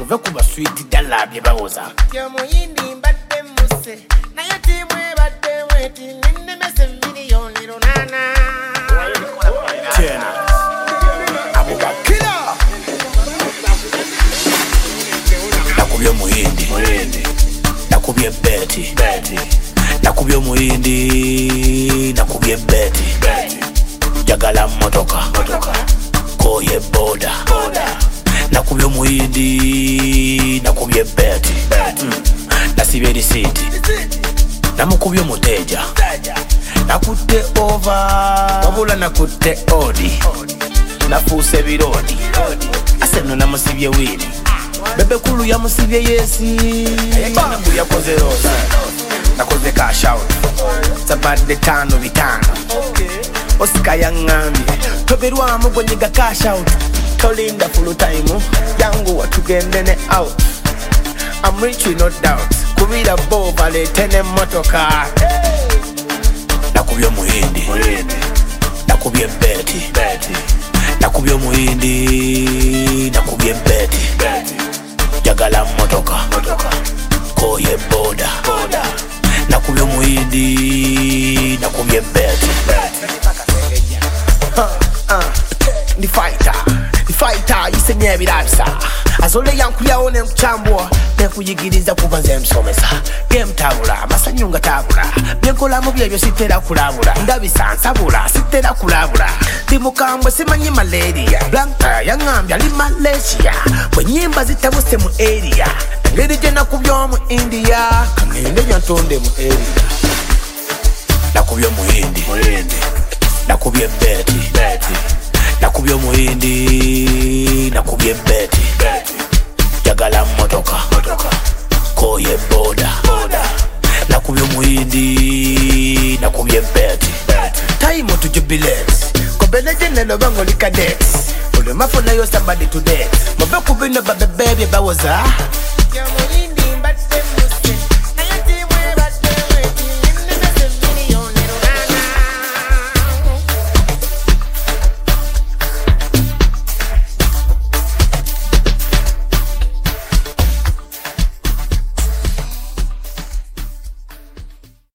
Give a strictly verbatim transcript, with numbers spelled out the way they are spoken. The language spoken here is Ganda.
muve kuba sweet dala bye bawoza yo muyindi mbadde muse nayo timwe badde mweti nne mese milioni runana tena abubakila nakubye muyindi nakubye beti nakubye muyindi nakubye beti jagala motoka koye boda nakubye muyindi nakubye beti nasibye risiti namukubye muteja nakutte over wabula nakutte odi nafuuse birodi aseno namusibye wini bebe kulu yamusibye yesi ayekinaku yakoze rosa nakoze cash out sabadde tano bitano osika yaŋŋambye toberwamu gwenyiga cash out tolinda full time yangu watugende ne out I'm rich no doubt kubira bova letene motoka nakubye muyindi nakubye beti nakubye muyindi nakubye beti jagala motoka koye boda nakubye muyindi nakubye beti ndi fighter ndi fighter yisenye birabisa azole yankulyawo nenkuchambwa nekuyigiriza kuba nze msomesa gemtabula masanyunga tabula byenkolamu byebyo sitera kulabula ndabisa nsabula sitera kulabula ndi mukambwe simanyi malaria blanka yaŋŋambye ali malaysia bwe nyimba zitabuse mu area engeri gye nakubye mu india kaŋŋende gyantonde mu area nakubye muyindi nakubye beti nakubye muyindi nakubye beti jagala motoka koye boda nakubye muyindi nakubye beti time to jubilate kobeneje nelo bango likadet ule mafuna yo somebody today mabe kubino babe baby bawoza